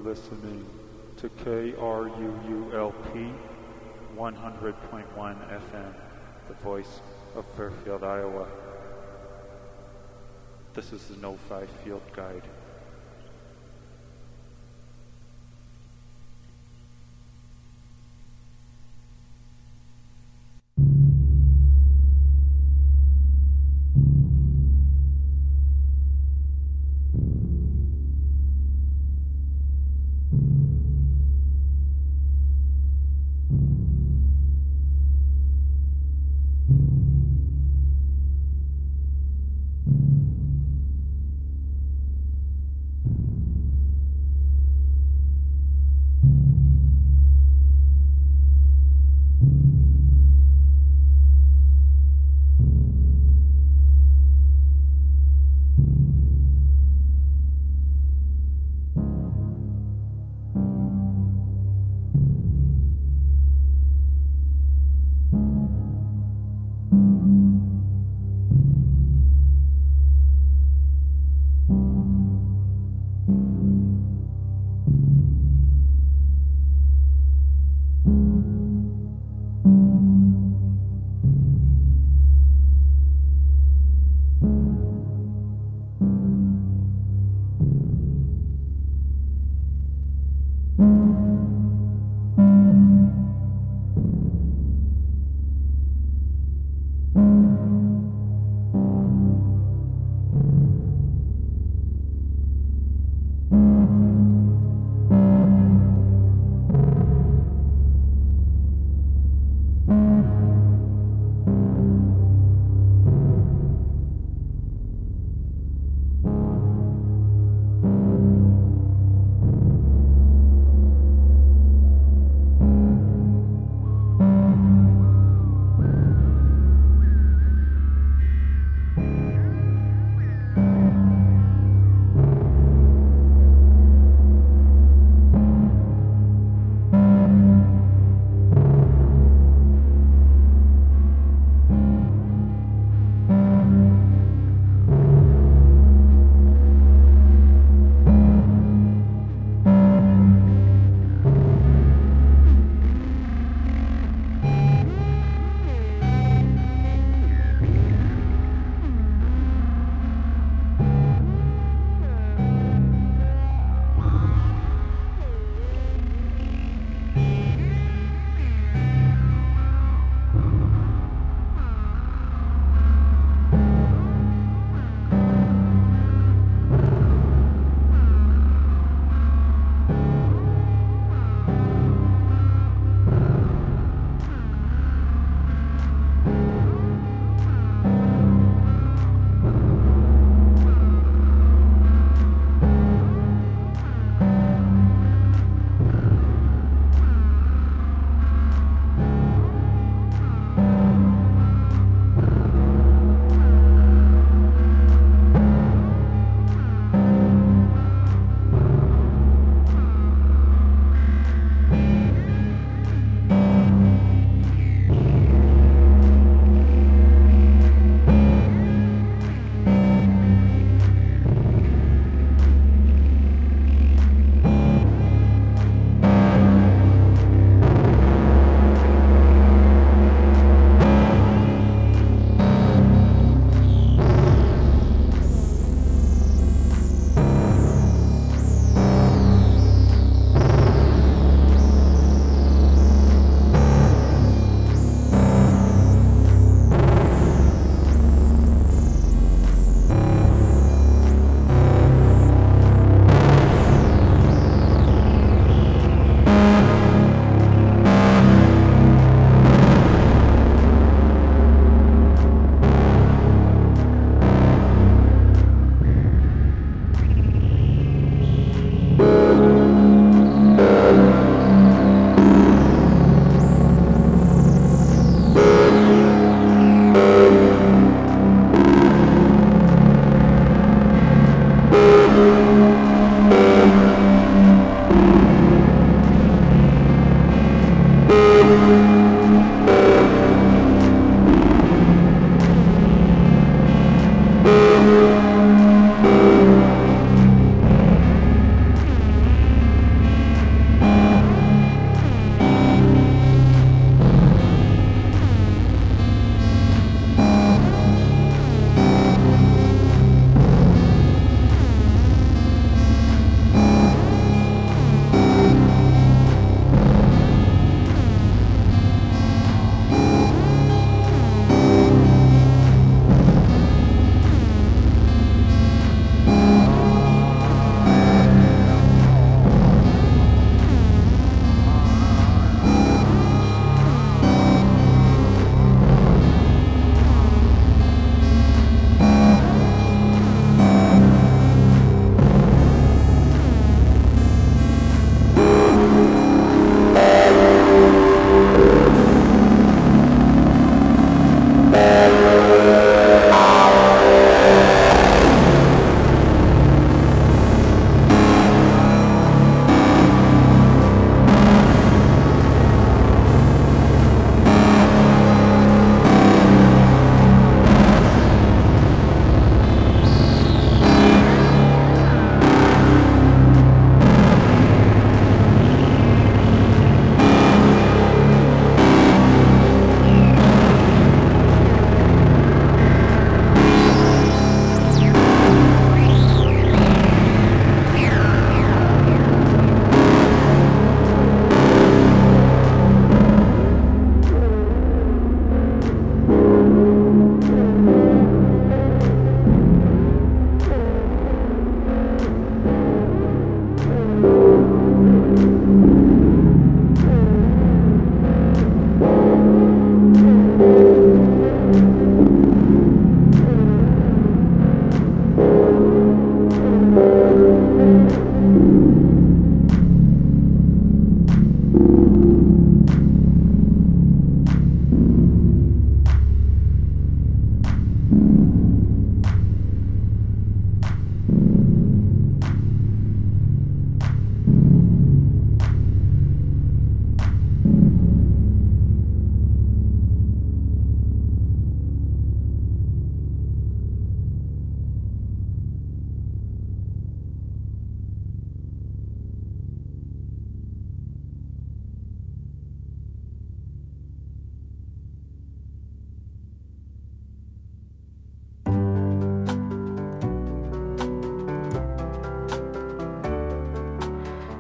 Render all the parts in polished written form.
listening to KRUULP 100.1 FM, the voice of Fairfield, Iowa. This is the No-Fi Field Guide.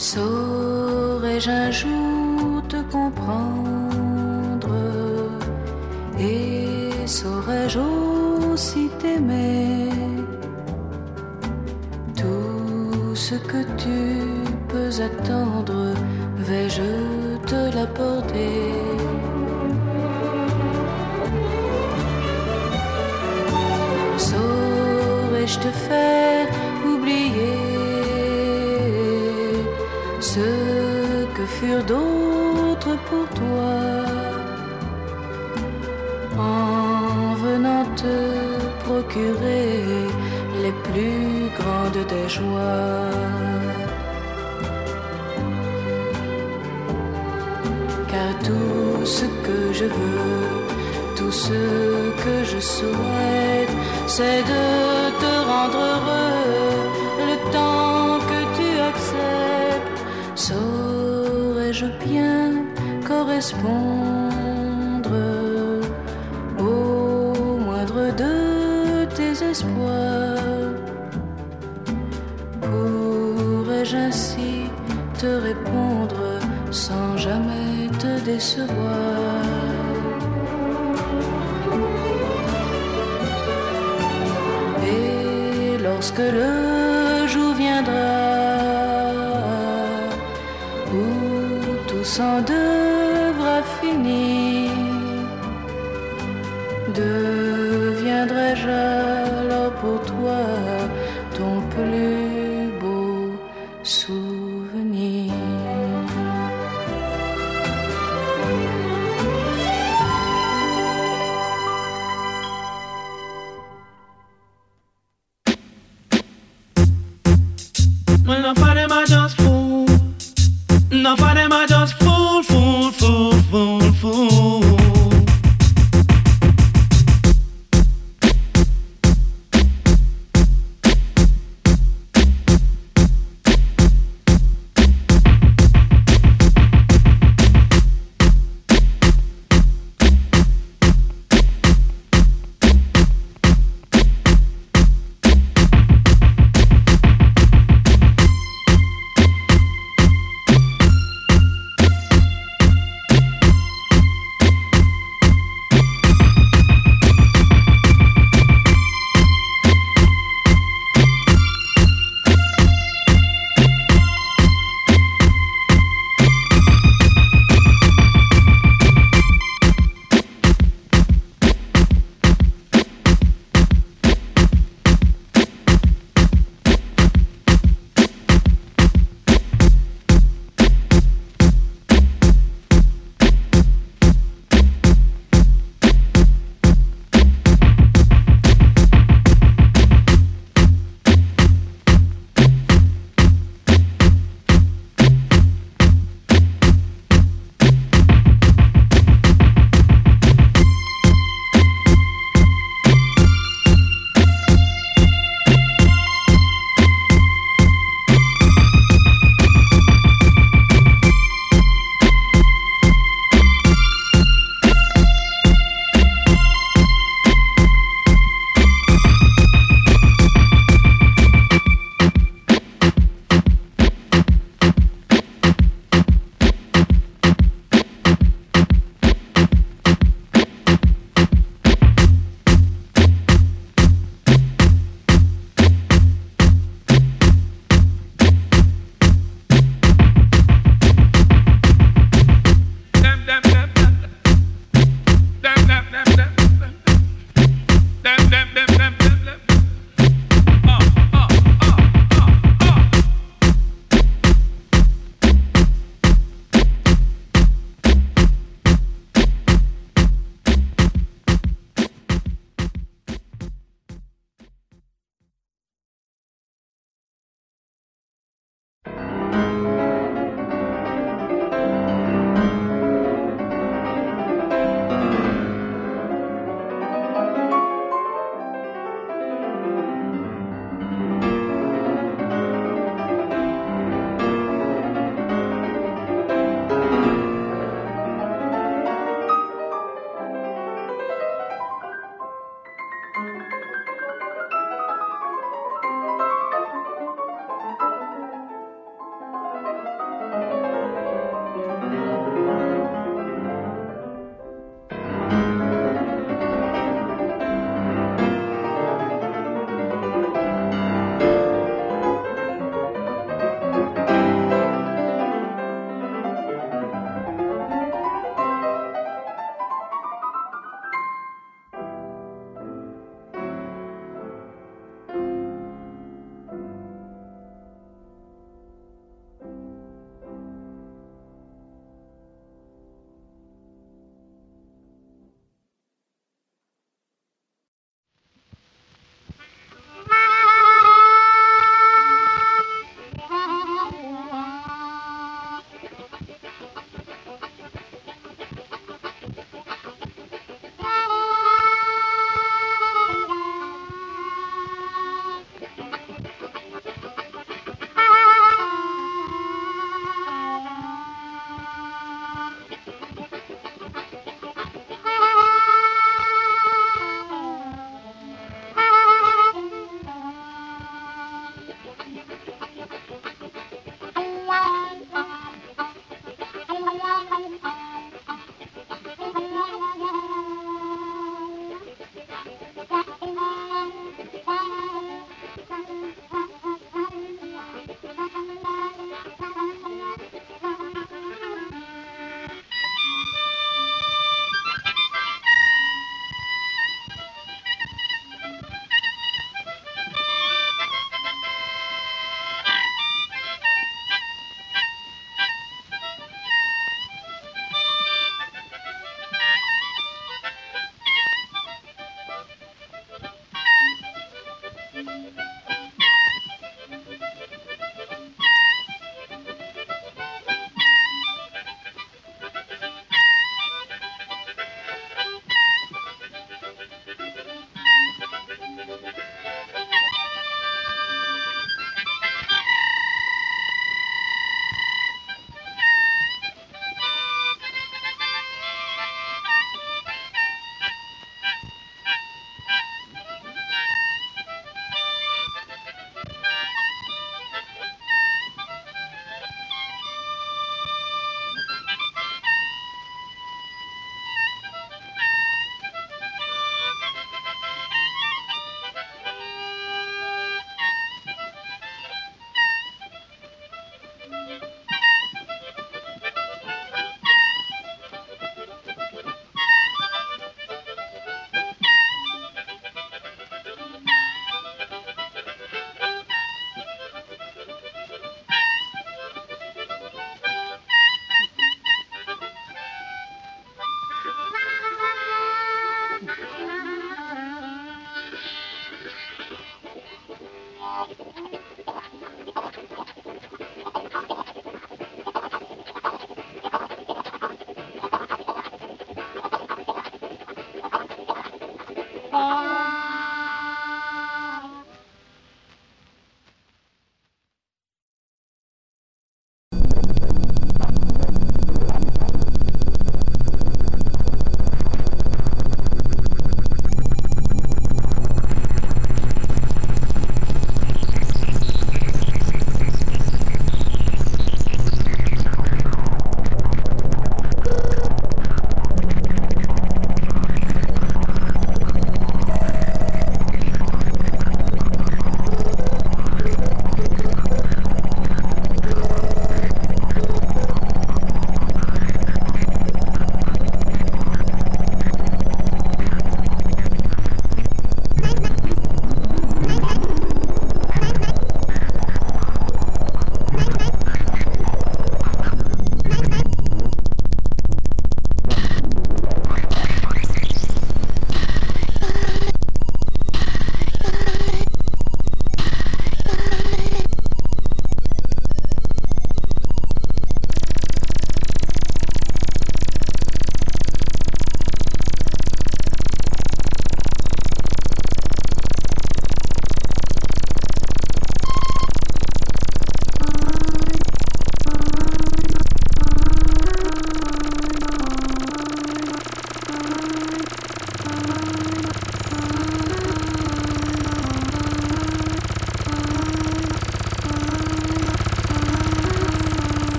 Saurais-je un jour te comprendre et saurais-je aussi t'aimer? Tout ce que tu peux attendre, vais-je te l'apporter? Saurais-je te faire oublier ce que furent d'autres pour toi, en venant te procurer les plus grandes des joies? Car tout ce que je veux, tout ce que je souhaite, c'est de te rendre heureux le temps que tu acceptes. Saurais-je bien correspondre au moindre de tes espoirs? Pourrais-je ainsi te répondre sans jamais te décevoir? Et lorsque le jour viendra où tout s'en devra finir, deviendrai-je alors pour toi ton plus beau souvenir? Well, enough of them are just fool. Enough of them are just fool, fool, fool, fool, fool.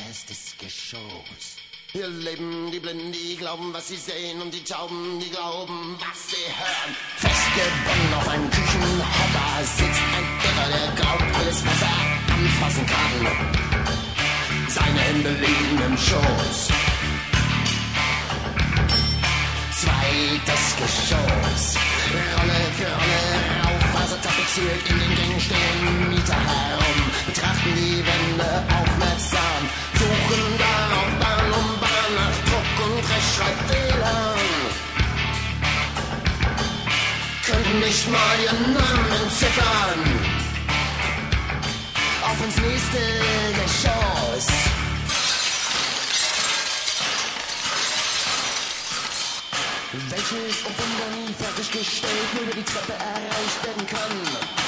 erstes Geschoss. Hier leben die Blinden, die glauben, was sie sehen, und die Tauben, die glauben, was sie hören. Festgebunden auf einem Küchenhocker sitzt ein Irrer, der glaubt, alles, was er anfassen kann, seine Hände liegen im Schoß. Zweites Geschoss, Rolle für Rolle, Raufaser tapeziert, in den Gängen stehen Mieter herum, betrachten die Wände aufmerksam, suchen dann auf Bahn um Bahn nach Druck und Rechtschreibfehlern. Könnten nicht mal ihren Namen entziffern. Auf ins nächste Geschoss. Welches auf Wunder nie fertiggestellt nur über die Treppe erreicht werden kann.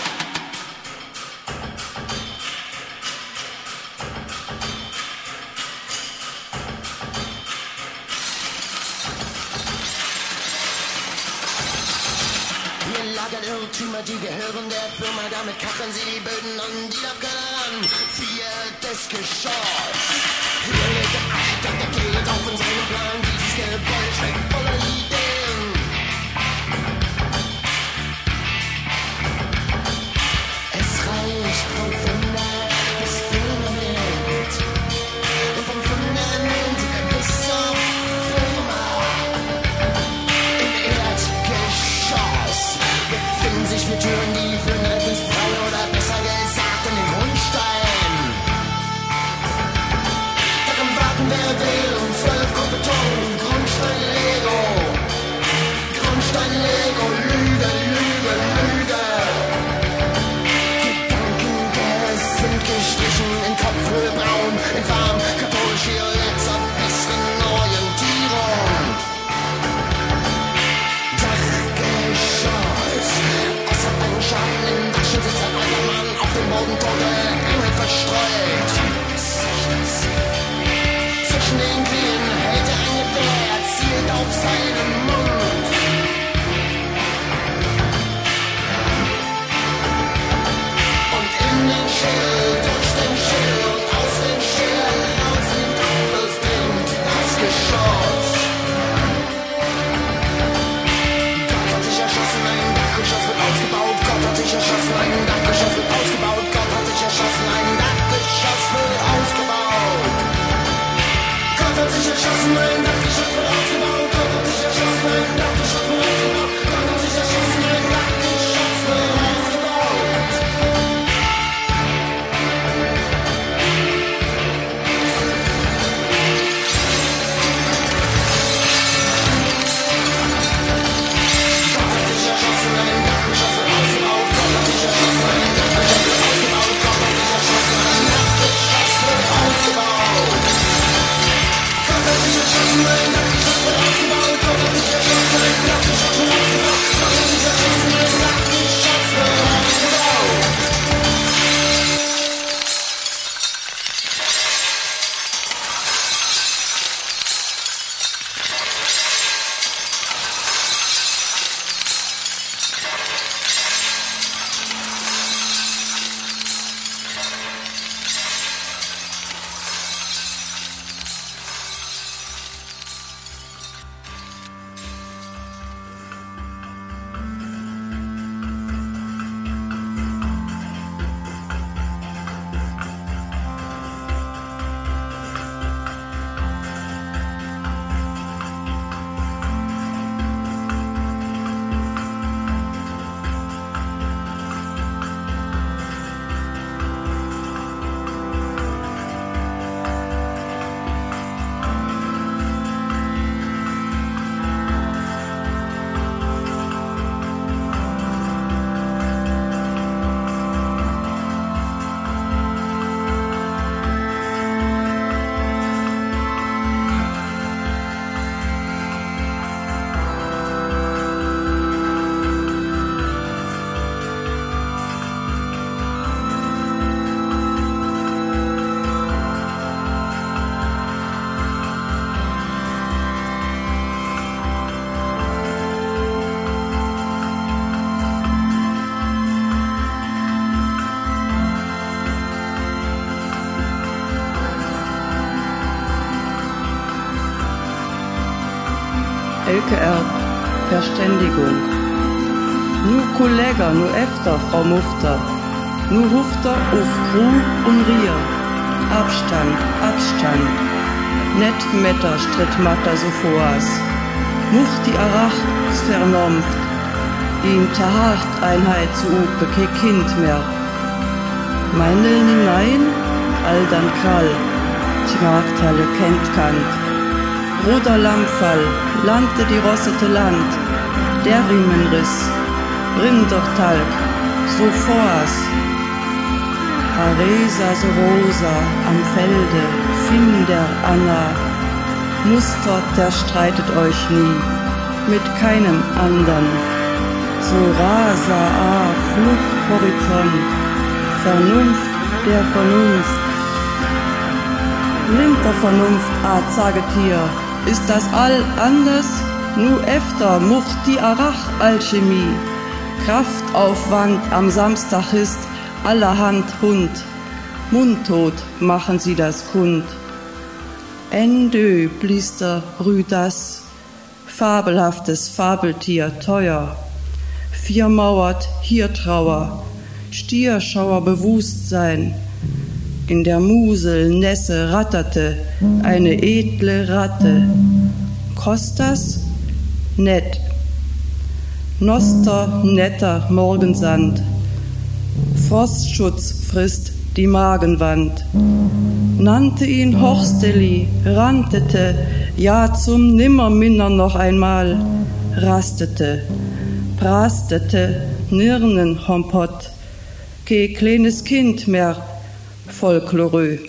Hier lagern Irrtümer, die gehören der Firma, damit kacheln sie die Böden an, die darf keiner ran. Viertes Geschoss. Hier liegt der Architekt, der geht auf in seinem Plan, dieses Gebäude steckt voller Ideen. Es reicht vom Fundament bis Fundament und vom Fundament bis zur Firma. Im Erdgeschoss befinden sich 4 Türen, die führen direkt ins Freie oder besser gesagt in den Grundstein. LKR Verständigung. Nu Kollega, nu efter, Frau Mufter. Nu Hufter auf Gru und Rier. Abstand, Abstand. Net Metter stritt Matter so voras. Much die Arach vernunft. In Tahacht Einheit zu upe, ke Kind mehr. Meineln hinein, all dann Krall. Die Markthalle kennt Kant. Roter Lammfall, landte die rossete Land. Der Riemenriss, brinnt doch Talg, so voras. Aresa so rosa am Felde, Finder Anna. Mustert, der streitet euch nie, mit keinem andern. So rasa Flucht Horizont, Vernunft der Vernunft. Blinker Vernunft, zaget hier, ist das all anders? Nu efter mucht die Arach-Alchemie. Kraftaufwand am Samstag ist allerhand Hund. Mundtot machen sie das kund. Endö blister Brüdas, fabelhaftes Fabeltier teuer. Viermauert hier Trauer, Stierschauer Bewusstsein. In der Musel Nässe ratterte eine edle Ratte. Kostas? Nett. Noster, netter Morgensand. Frostschutz frisst die Magenwand. Nannte ihn Horsteli, rantete, ja zum Nimmerminner noch einmal, rastete, prastete, Nirnenhompott, ke kleines Kind mehr, Folklorö.